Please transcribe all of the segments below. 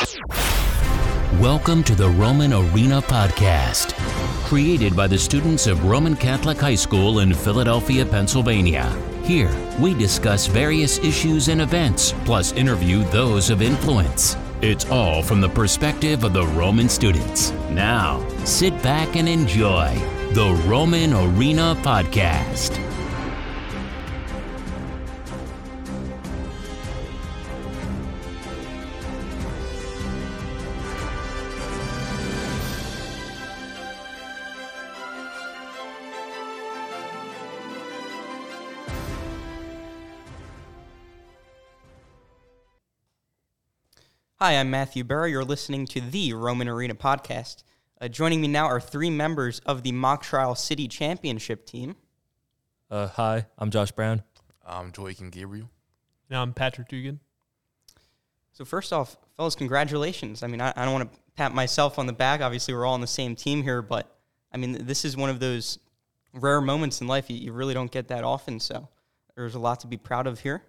Welcome to the Roman Arena Podcast, created by the students of Roman Catholic High School in Philadelphia, Pennsylvania. Here, we discuss various issues and events, plus interview those of influence. It's all from the perspective of the Roman students. Now, sit back and enjoy the Roman Arena Podcast. Hi, I'm Matthew Burrow. You're listening to the Roman Arena Podcast. Joining me now are three members of the Mock Trial City Championship team. Hi, I'm Josh Brown. I'm Joaquin Gabriel. And I'm Patrick Dugan. So first off, fellas, congratulations. I mean, I don't want to pat myself on the back. Obviously, we're all on the same team here, but, I mean, this is one of those rare moments in life. You really don't get that often, so there's a lot to be proud of here.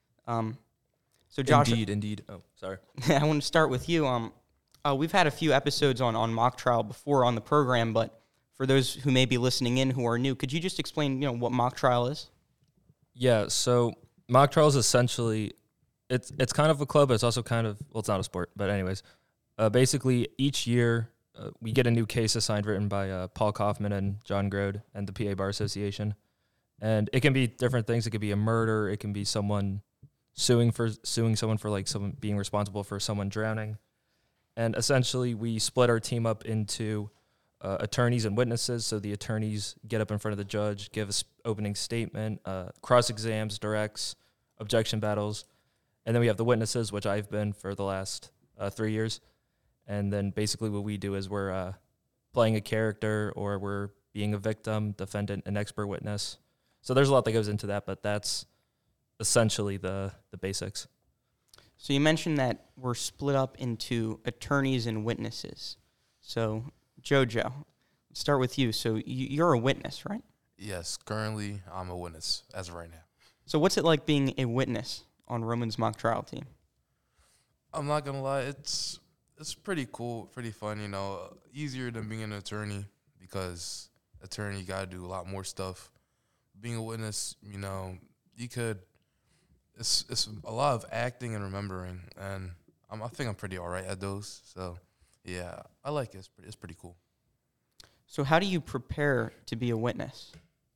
So Josh, Indeed. Oh, sorry. I want to start with you. We've had a few episodes on mock trial before on the program, but for those who may be listening in who are new, could you just explain, what mock trial is? Yeah, so mock trial is essentially, it's kind of a club, but it's also kind of, well, it's not a sport, but anyways, basically each year we get a new case assigned written by Paul Kaufman and John Grode and the PA Bar Association, and it can be different things. It could be a murder. It can be someone suing someone for like someone being responsible for someone drowning. And essentially we split our team up into attorneys and witnesses. So the attorneys get up in front of the judge, give us opening statement, cross exams, directs, objection battles. And then we have the witnesses, which I've been for the last 3 years. And then basically what we do is we're playing a character, or we're being a victim, defendant, an expert witness. So there's a lot that goes into that, but that's essentially the basics. So you mentioned that we're split up into attorneys and witnesses. So, Jojo, let's start with you. So you're a witness, right? Yes, currently I'm a witness as of right now. So what's it like being a witness on Roman's mock trial team? I'm not going to lie, it's pretty cool, pretty fun, easier than being an attorney, because attorney, you got to do a lot more stuff. Being a witness, you could... It's a lot of acting and remembering, and I think I'm pretty all right at those. So, yeah, I like it. It's pretty cool. So how do you prepare to be a witness?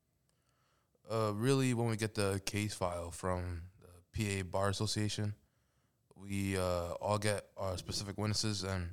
Really, when we get the case file from the PA Bar Association, we all get our specific witnesses, and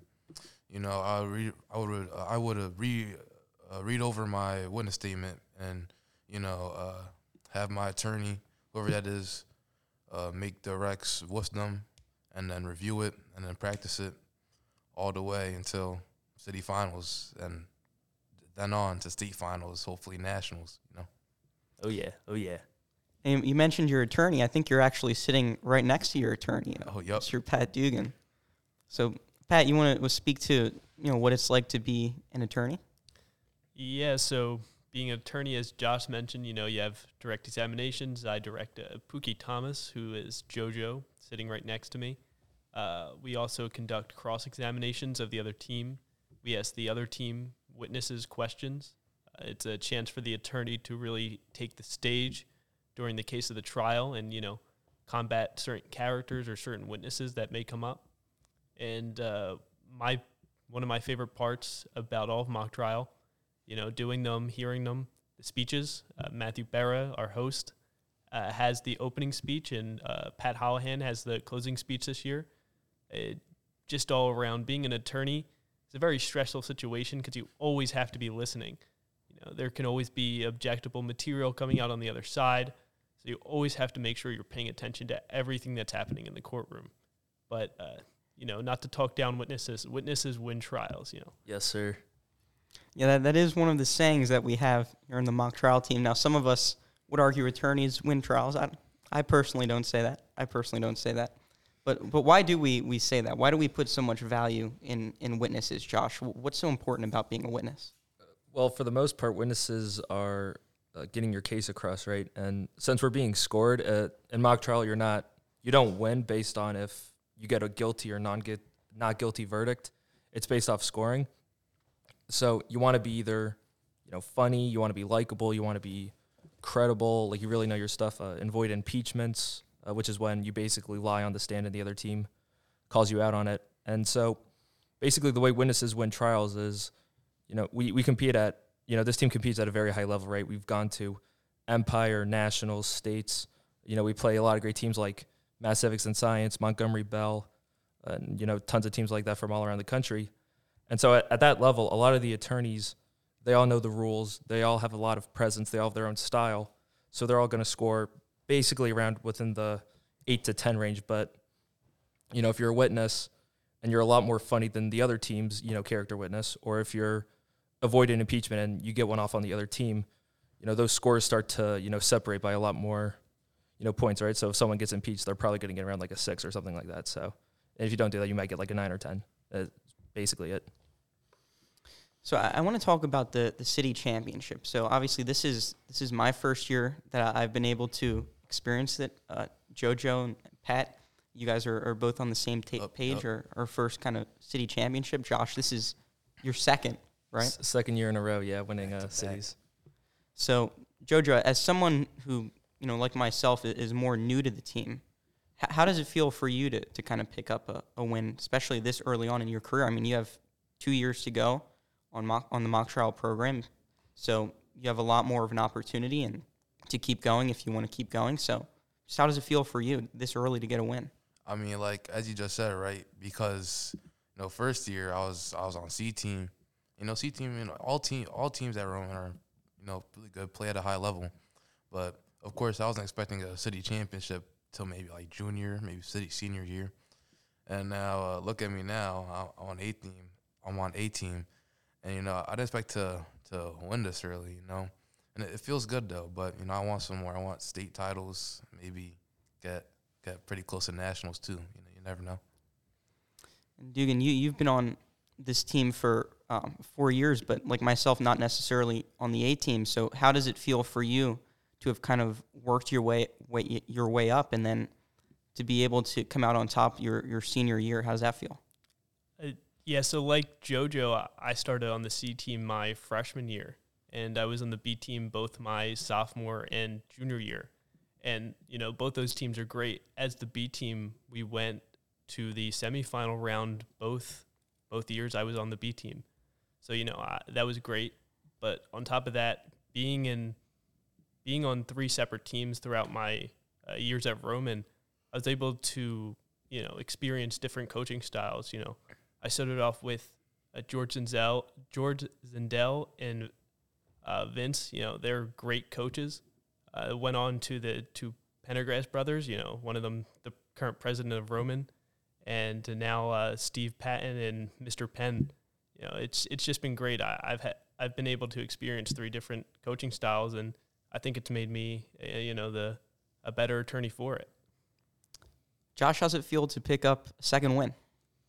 I would read over my witness statement, and have my attorney, whoever that is, make the recs with them, and then review it, and then practice it all the way until city finals, and then on to state finals, hopefully nationals, Oh, yeah. And you mentioned your attorney. I think you're actually sitting right next to your attorney. Oh, yep. Mr. Pat Dugan. So, Pat, you want to speak to, what it's like to be an attorney? Yeah, so being an attorney, as Josh mentioned, you have direct examinations. I direct Pookie Thomas, who is JoJo, sitting right next to me. We also conduct cross-examinations of the other team. We ask the other team witnesses questions. It's a chance for the attorney to really take the stage during the case of the trial and, combat certain characters or certain witnesses that may come up. And one of my favorite parts about all of mock trial, doing them, hearing them, the speeches. Matthew Berra, our host, has the opening speech, and Pat Holohan has the closing speech this year. Just all around, being an attorney is a very stressful situation because you always have to be listening. There can always be objectable material coming out on the other side, so you always have to make sure you're paying attention to everything that's happening in the courtroom. But, not to talk down witnesses. Witnesses win trials, Yes, sir. Yeah, that is one of the sayings that we have here in the mock trial team. Now, some of us would argue attorneys win trials. I personally don't say that. But why do we say that? Why do we put so much value in witnesses, Josh? What's so important about being a witness? Well, for the most part, witnesses are getting your case across, right? And since we're being scored in mock trial, you don't win based on if you get a guilty or not guilty verdict. It's based off scoring. So you want to be either, funny, you want to be likable, you want to be credible, like you really know your stuff, and avoid impeachments, which is when you basically lie on the stand and the other team calls you out on it. And so basically the way witnesses win trials is, we compete at, this team competes at a very high level, right? We've gone to Empire, Nationals, States. We play a lot of great teams like Math, Civics, and Science, Montgomery Bell, and, tons of teams like that from all around the country. And so at that level, a lot of the attorneys, they all know the rules. They all have a lot of presence. They all have their own style. So they're all going to score basically around within the 8 to 10 range. But, if you're a witness and you're a lot more funny than the other team's, character witness, or if you're avoiding impeachment and you get one off on the other team, those scores start to, separate by a lot more, points, right? So if someone gets impeached, they're probably going to get around like a 6 or something like that. So if you don't do that, you might get like a 9 or 10. That's basically it. So I want to talk about the city championship. So obviously this is my first year that I've been able to experience it. JoJo and Pat, you guys are both on the same page, or first kind of city championship. Josh, this is your second, right? Second year in a row, yeah, winning cities. So JoJo, as someone who, like myself, is more new to the team, how does it feel for you to kind of pick up a win, especially this early on in your career? I mean, you have 2 years to go on the mock trial program, so you have a lot more of an opportunity and to keep going if you want to keep going. So just how does it feel for you this early to get a win? I mean, like as you just said, right? Because first year I was on C team. C team, all teams at Roman are really good, play at a high level. But of course, I wasn't expecting a city championship till maybe like junior, maybe city senior year. And now look at me now. I'm on A team. And, I didn't expect to win this early, And it feels good, though. But, I want some more. I want state titles, maybe get pretty close to nationals, too. You never know. And Dugan, you've been on this team for 4 years, but like myself, not necessarily on the A team. So how does it feel for you to have kind of worked your way up and then to be able to come out on top your senior year? How does that feel? Yeah, so like JoJo, I started on the C team my freshman year, and I was on the B team both my sophomore and junior year. And, both those teams are great. As the B team, we went to the semifinal round both years I was on the B team. So, that was great. But on top of that, being on 3 separate teams throughout my years at Roman, I was able to, experience different coaching styles. I started off with George Zindel and Vince. They're great coaches. Went on to the 2 Pendergrass brothers. One of them, the current president of Roman, and now Steve Patton and Mr. Penn. It's just been great. I've been able to experience 3 different coaching styles, and I think it's made me a better attorney for it. Josh, how's it feel to pick up a second win?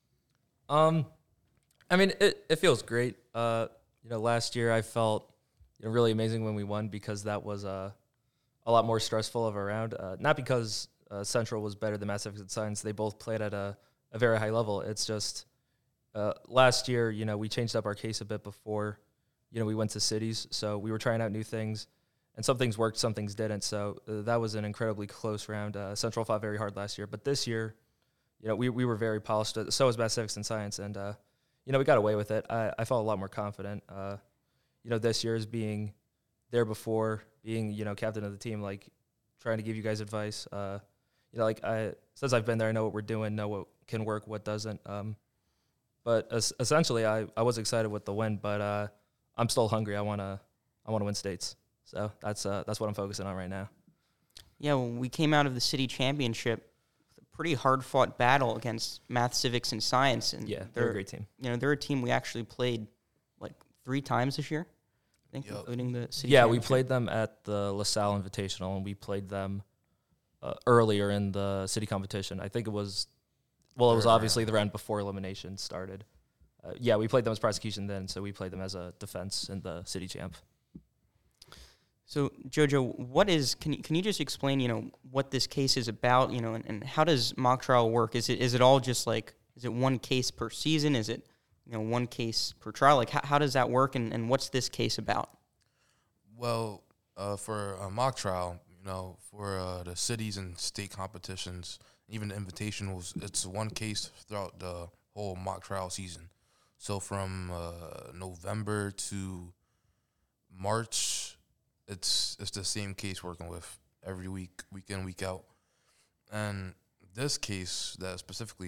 I mean, it feels great. Last year I felt really amazing when we won because that was a lot more stressful of a round. Not because Central was better than Math, Civics, and Science. They both played at a very high level. It's just last year, we changed up our case a bit before, we went to cities. So we were trying out new things, and some things worked, some things didn't. So that was an incredibly close round. Central fought very hard last year, but this year, we were very polished. So was Math, Civics, and Science, and we got away with it. I felt a lot more confident. This year is being there before, being captain of the team, like trying to give you guys advice. Since I've been there, I know what we're doing, know what can work, what doesn't. But essentially, I was excited with the win, but I'm still hungry. I wanna win states. So that's what I'm focusing on right now. Yeah, when we came out of the city championship, pretty hard-fought battle against Math, Civics, and Science. And yeah, they're a great team. They're a team we actually played like 3 times this year, I think, including the city championship. We played them at the LaSalle Invitational, and we played them earlier in the city competition. I think it was obviously the round before elimination started. We played them as prosecution then, so we played them as a defense in the city champ. So, JoJo, can you just explain, what this case is about, and how does mock trial work? Is it all just like it one case per season? Is it, one case per trial? Like, how does that work, and what's this case about? Well, for a mock trial, for the cities and state competitions, even the invitationals, it's one case throughout the whole mock trial season. So from November to March, it's the same case working with every week, week in, week out. And this case that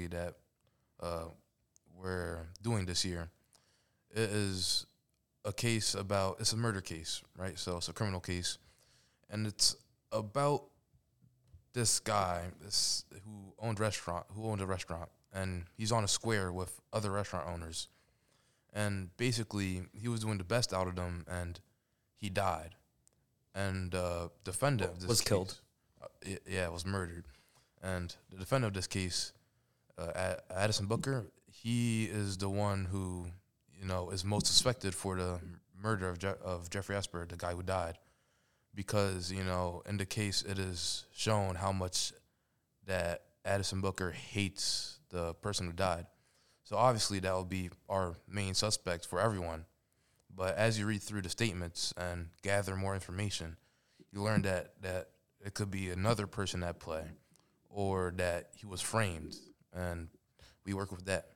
we're doing this year, it is a case it's a murder case, right? So it's a criminal case, and it's about this guy who owned a restaurant, and he's on a square with other restaurant owners, and basically he was doing the best out of them, and he died, and defendant of this was case, killed. Was murdered, and the defendant of this case, Addison Booker, he is the one who is most suspected for the murder of Jeffrey Esper, the guy who died, because in the case it is shown how much that Addison Booker hates the person who died. So obviously that will be our main suspect for everyone. But as you read through the statements and gather more information, you learn that it could be another person at play, or that he was framed, and we work with that.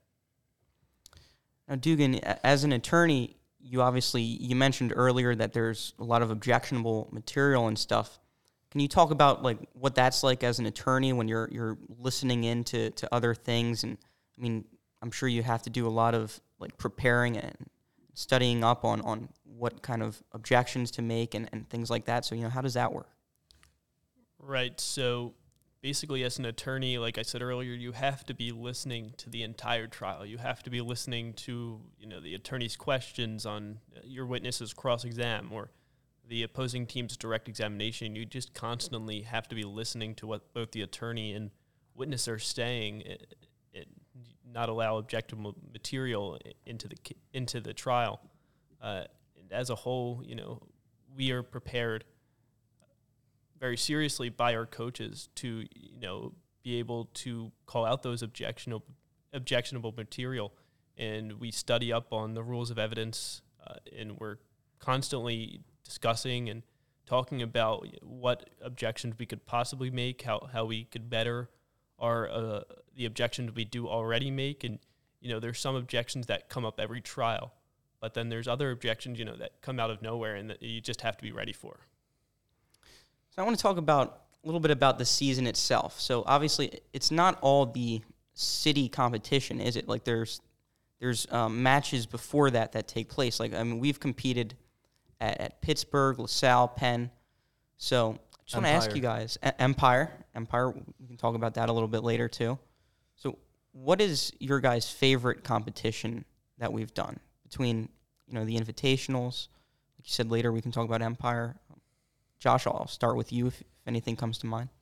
Now, Dugan, as an attorney, you mentioned earlier that there's a lot of objectionable material and stuff. Can you talk about like what that's like as an attorney when you're listening into other things? And I mean, I'm sure you have to do a lot of like preparing and studying up on what kind of objections to make and things like that. So, how does that work? Right. So basically, as an attorney, like I said earlier, you have to be listening to the entire trial. You have to be listening to, the attorney's questions on your witness's cross-exam or the opposing team's direct examination. You just constantly have to be listening to what both the attorney and witness are saying, and not allow objectionable material into the trial. And as a whole, we are prepared very seriously by our coaches to, be able to call out those objectionable material. And we study up on the rules of evidence, and we're constantly discussing and talking about what objections we could possibly make, how we could better our the objections we do already make. And, there's some objections that come up every trial, but then there's other objections, that come out of nowhere and that you just have to be ready for. So I want to talk a little bit about the season itself. So obviously, it's not all the city competition, is it? Like there's matches before that take place. Like we've competed at Pittsburgh, LaSalle, Penn. So I just want to ask you guys, Empire. We can talk about that a little bit later too. So what is your guys' favorite competition that we've done between the invitationals? Like you said, later we can talk about Empire. Josh, I'll start with you if anything comes to mind.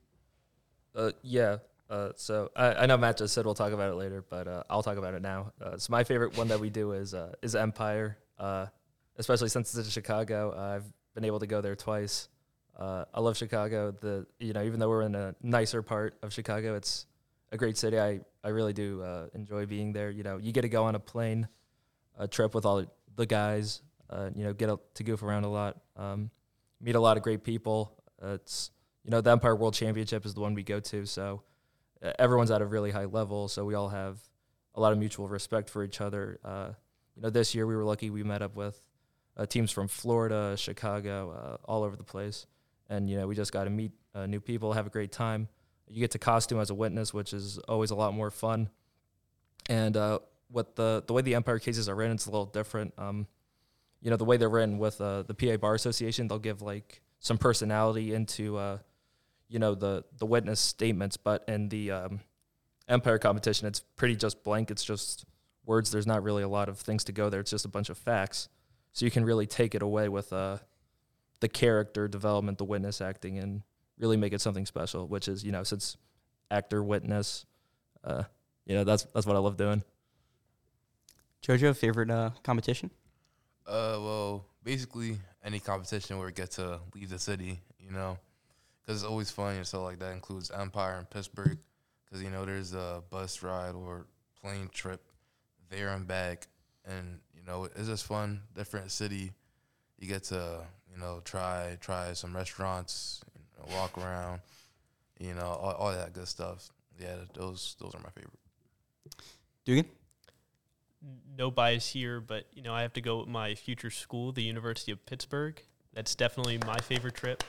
So I know Matt just said we'll talk about it later, but I'll talk about it now. So my favorite one that we do is Empire, especially since it's in Chicago. I've been able to go there twice. I love Chicago. Even though we're in a nicer part of Chicago, it's a great city. I really do enjoy being there. You get to go on a plane trip with all the guys. Get to goof around a lot. Meet a lot of great people. It's the Empire World Championship is the one we go to, so everyone's at a really high level. So we all have a lot of mutual respect for each other. This year we were lucky we met up with teams from Florida, Chicago, all over the place, and we just got to meet new people, have a great time. You get to costume as a witness, which is always a lot more fun. And what the way the Empire cases are written, it's a little different. The way they're written with the PA Bar Association, they'll give like some personality into the witness statements, but in the Empire competition, it's pretty just blank. It's just words. There's not really a lot of things to go there. It's just a bunch of facts. So you can really take it away with the character development, the witness acting, and really make it something special, which is, since actor, witness, that's what I love doing. Jojo, favorite competition? Well, basically any competition where we get to leave the city, because it's always fun and stuff like that. Includes Empire and Pittsburgh, because there's a bus ride or plane trip there and back. And, you know, it's just fun, different city. You get to, you know, try some restaurants, you know, walk around, you know, all that good stuff. Yeah, those are my favorite. Dugan? No bias here, but, you know, I have to go with my future school, the University of Pittsburgh. That's definitely my favorite trip.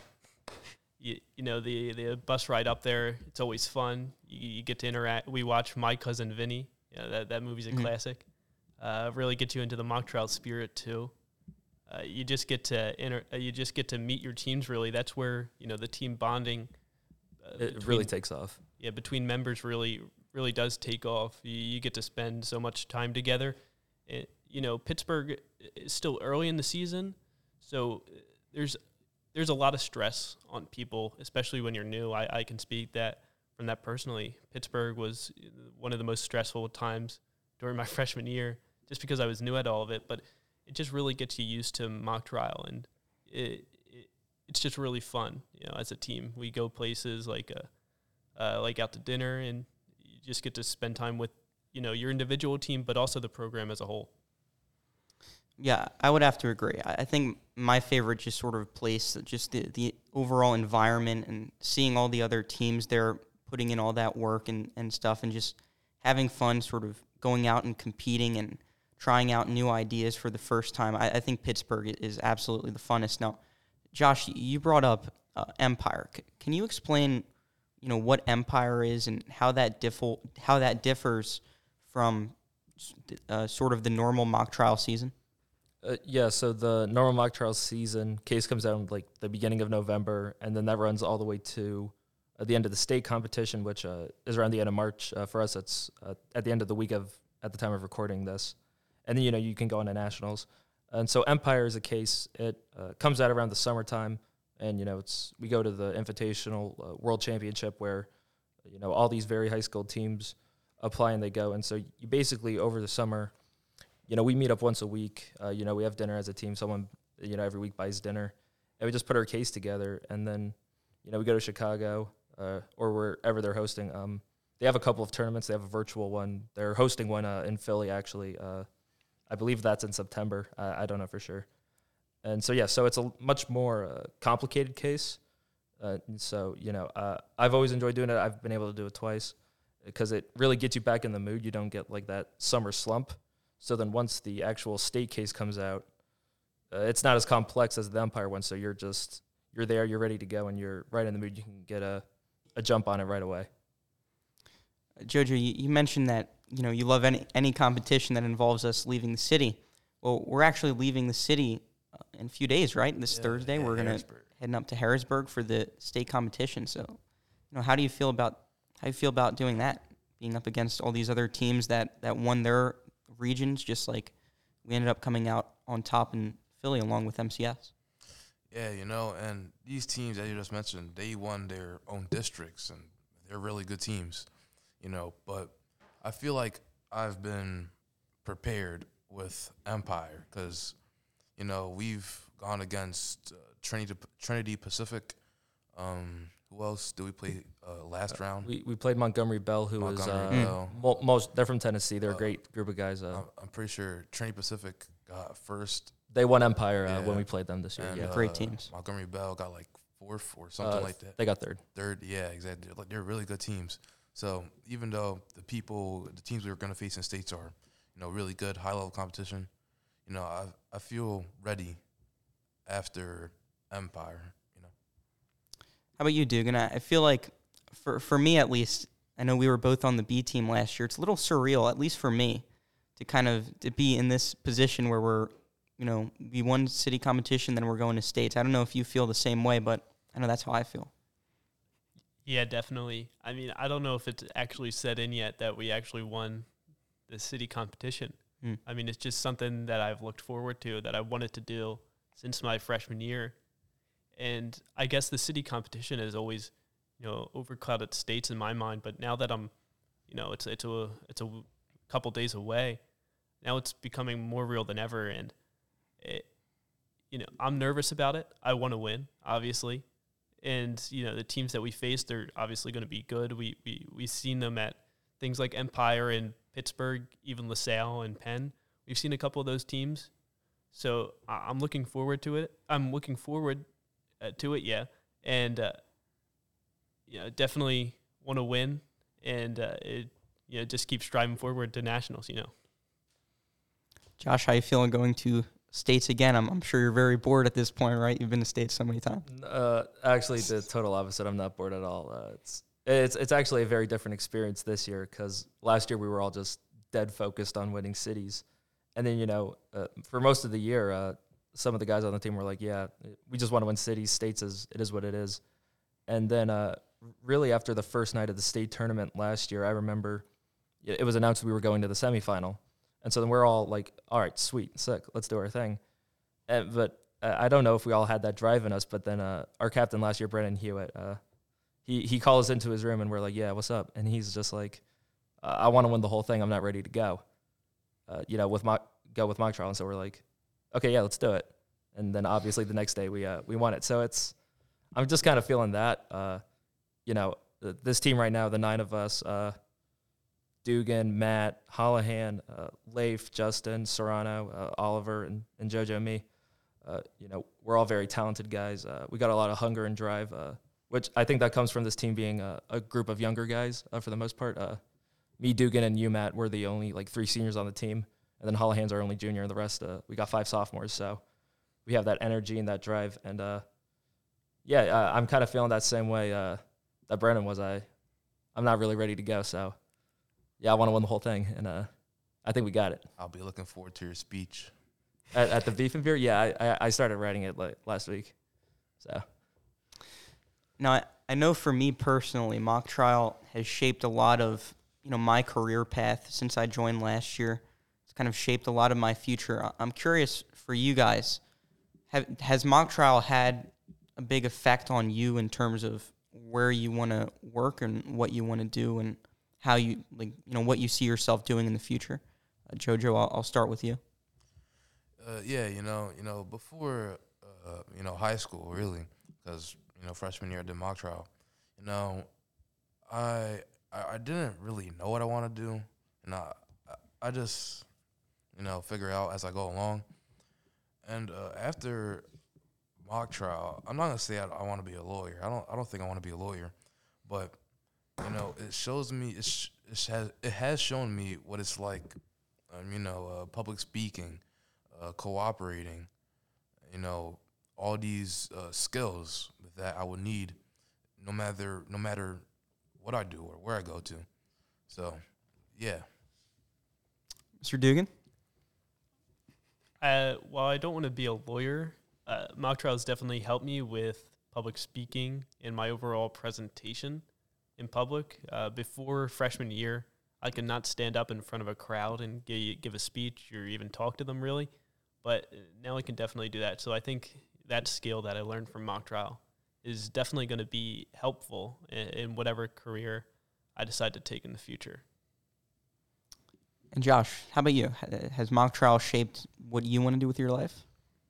You know, the bus ride up there, it's always fun. You get to interact. We watch My Cousin Vinny. Yeah, that movie's a classic. Really gets you into the mock trial spirit too. You just get to meet your teams. Really, that's where, you know, the team bonding. It really takes off. Yeah, between members really does take off. You get to spend so much time together. You know, Pittsburgh is still early in the season, so there's a lot of stress on people, especially when you're new. I can speak from that personally. Pittsburgh was one of the most stressful times during my freshman year, just because I was new at all of it. But it just really gets you used to mock trial, and it's just really fun. You know, as a team, we go places like out to dinner, and you just get to spend time with, you know, your individual team, but also the program as a whole. Yeah, I would have to agree. I think my favorite just sort of place, just the overall environment and seeing all the other teams there putting in all that work and stuff, and just having fun sort of going out and competing and trying out new ideas for the first time. I think Pittsburgh is absolutely the funnest. Now, Josh, you brought up Empire. Can you explain, you know, what Empire is and how that differs from sort of the normal mock trial season? Yeah, so the normal mock trial season case comes out in like the beginning of November, and then that runs all the way to the end of the state competition, which is around the end of March. For us, it's at the end of the week at the time of recording this. And then, you know, you can go on to nationals. And so Empire is a case. It comes out around the summertime, and, you know, we go to the Invitational World Championship where, you know, all these very high school teams apply and they go. And so you basically, over the summer, you know, we meet up once a week. You know, we have dinner as a team. Someone, you know, every week buys dinner. And we just put our case together. And then, you know, we go to Chicago or wherever they're hosting. They have a couple of tournaments. They have a virtual one. They're hosting one in Philly, actually. I believe that's in September. I don't know for sure. And so, yeah, so it's a much more complicated case. And so, you know, I've always enjoyed doing it. I've been able to do it twice because it really gets you back in the mood. You don't get like that summer slump. So then once the actual state case comes out, it's not as complex as the Empire one. So you're there, you're ready to go, and you're right in the mood. You can get a jump on it right away. Jojo, you mentioned that, you know, you love any competition that involves us leaving the city. Well, we're actually leaving the city in a few days, right? This Thursday, we're going to heading up to Harrisburg for the state competition. So, you know, how do you feel about doing that? Being up against all these other teams that won their regions, just like we ended up coming out on top in Philly along with MCS. Yeah, you know, and these teams that you just mentioned, they won their own districts, and they're really good teams, you know. But I feel like I've been prepared with Empire because, you know, we've gone against Trinity Pacific. Who else do we play last round? We played Montgomery Bell, who is they're from Tennessee. They're a great group of guys. I'm pretty sure Trinity Pacific got first. They won Empire when we played them this year. And, yeah, great teams. Montgomery Bell got like fourth or something like that. They got third. Yeah, exactly. Like, they're really good teams. So even though the teams we were going to face in states are, you know, really good, high level competition, you know, I feel ready after Empire. You know. How about you, Dugan? I feel like for me at least, I know we were both on the B team last year. It's a little surreal, at least for me, to be in this position where we're, you know, we won city competition, then we're going to states. I don't know if you feel the same way, but I know that's how I feel. Yeah, definitely. I mean, I don't know if it's actually set in yet that we actually won the city competition. I mean, it's just something that I've looked forward to, that I wanted to do since my freshman year. And I guess the city competition has always, you know, overclouded states in my mind. But now that I'm, you know, it's a couple days away, now it's becoming more real than ever. And you know, I'm nervous about it. I want to win, obviously. And, you know, the teams that we face, they're obviously going to be good. We've seen them at things like Empire and Pittsburgh, even LaSalle and Penn. We've seen a couple of those teams. So I'm looking forward to it. I'm looking forward to it, yeah. And, definitely want to win. And, just keep striving forward to nationals, Josh, how you feeling going to states again? I'm sure you're very bored at this point, right? You've been to states so many times. Actually, the total opposite. I'm not bored at all. It's actually a very different experience this year because last year we were all just dead focused on winning cities. And then, for most of the year, some of the guys on the team were like, yeah, we just want to win cities. States it is what it is. And then really after the first night of the state tournament last year, I remember it was announced we were going to the semifinal. And so then we're all like, all right, sweet, sick, let's do our thing. But I don't know if we all had that drive in us, but then our captain last year, Brennan Hewitt, he called us into his room and we're like, yeah, what's up? And he's just like, I want to win the whole thing. I'm not ready to go. Go with mock trial. And so we're like, okay, yeah, let's do it. And then obviously the next day we won it. So I'm just kind of feeling that, this team right now, the 9 of us, Dugan, Matt, Holohan, Leif, Justin, Serrano, Oliver, and JoJo, me. We're all very talented guys. We got a lot of hunger and drive, which I think that comes from this team being a group of younger guys for the most part. Me, Dugan, and you, Matt, we're the only 3 seniors on the team. And then Holohan's our only junior, and the rest, we got 5 sophomores. So we have that energy and that drive. And, I'm kind of feeling that same way that Brennan was. I'm not really ready to go. So, yeah, I want to win the whole thing. And I think we got it. I'll be looking forward to your speech. At the Beef and Beer? Yeah, I started writing it last week. So. Now, I know for me personally, mock trial has shaped a lot of, my career path since I joined last year. It's kind of shaped a lot of my future. I'm curious for you guys, has mock trial had a big effect on you in terms of where you want to work and what you want to do and how you, what you see yourself doing in the future? JoJo, I'll start with you. Before, high school, really, because, freshman year I did mock trial, I didn't really know what I want to do, and I just, figure out as I go along. And after mock trial, I'm not gonna say I want to be a lawyer. I don't think I want to be a lawyer, but it shows me it has shown me what it's like, public speaking, cooperating, all these skills that I would need, no matter what I do or where I go to. So, yeah. Mr. Dugan? While I don't want to be a lawyer, mock trials definitely helped me with public speaking and my overall presentation in public. Before freshman year, I could not stand up in front of a crowd and give a speech or even talk to them, really. But now I can definitely do that. So I think that skill that I learned from mock trial is definitely going to be helpful in whatever career I decide to take in the future. And Josh, how about you? Has mock trial shaped what you want to do with your life?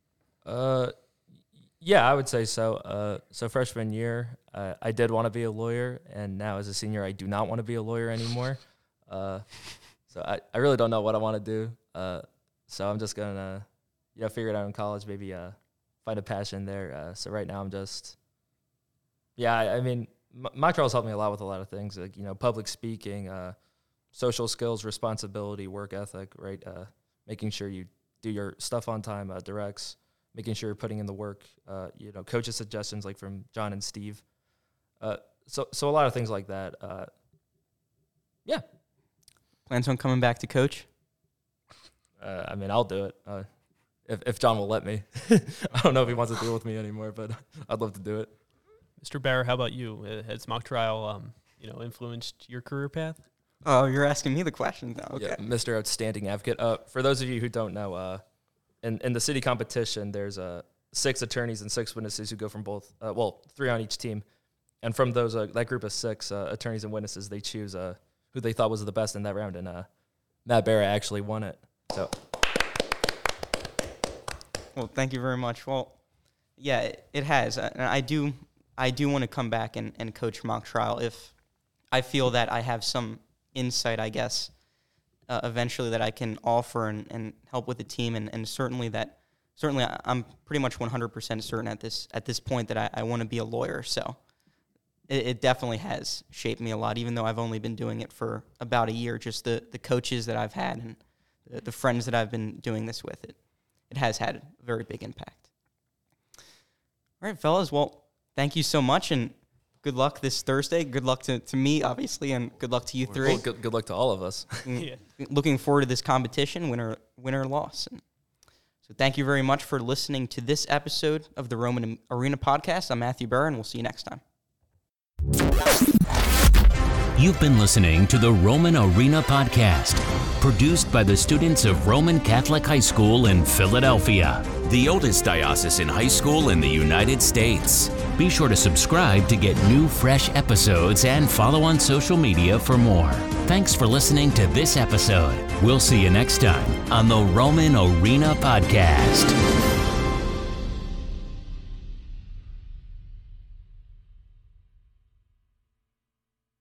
Yeah, I would say so. So freshman year, I did want to be a lawyer, and now as a senior, I do not want to be a lawyer anymore. So I really don't know what I want to do. So I'm just gonna, figure it out in college. Maybe find a passion there. So right now I'm just, mock trials helped me a lot with a lot of things, like public speaking, social skills, responsibility, work ethic, right? Making sure you do your stuff on time, directs, making sure you're putting in the work, coaches' suggestions like from John and Steve. So a lot of things like that. Yeah. Plans on coming back to coach? I'll do it if John will let me. I don't know if he wants to deal with me anymore, but I'd love to do it. Mr. Barr, how about you? Has mock trial, influenced your career path? Oh, you're asking me the question now. Okay. Yeah, Mr. Outstanding Advocate. For those of you who don't know, in the city competition, there's 6 attorneys and 6 witnesses who go from both, 3 on each team. And from those, that group of 6 attorneys and witnesses, they choose who they thought was the best in that round. And Matt Barra actually won it. So, well, thank you very much. Well, yeah, it has. And I do want to come back and coach mock trial if I feel that I have some insight, I guess, eventually that I can offer and help with the team, and certainly I'm pretty much 100% certain at this point that I want to be a lawyer. So it definitely has shaped me a lot, even though I've only been doing it for about a year. Just the coaches that I've had and the friends that I've been doing this with, it has had a very big impact. All right, fellas. Well, thank you so much, and good luck this Thursday. Good luck to me, obviously, and good luck to you three. Well, good luck to all of us. Yeah. Looking forward to this competition, winner or loss. So thank you very much for listening to this episode of the Roman Arena Podcast. I'm Matthew Burr, and we'll see you next time. You've been listening to the Roman Arena Podcast, produced by the students of Roman Catholic High School in Philadelphia, the oldest diocesan high school in the United States. Be sure to subscribe to get new, fresh episodes and follow on social media for more. Thanks for listening to this episode. We'll see you next time on the Roman Arena Podcast.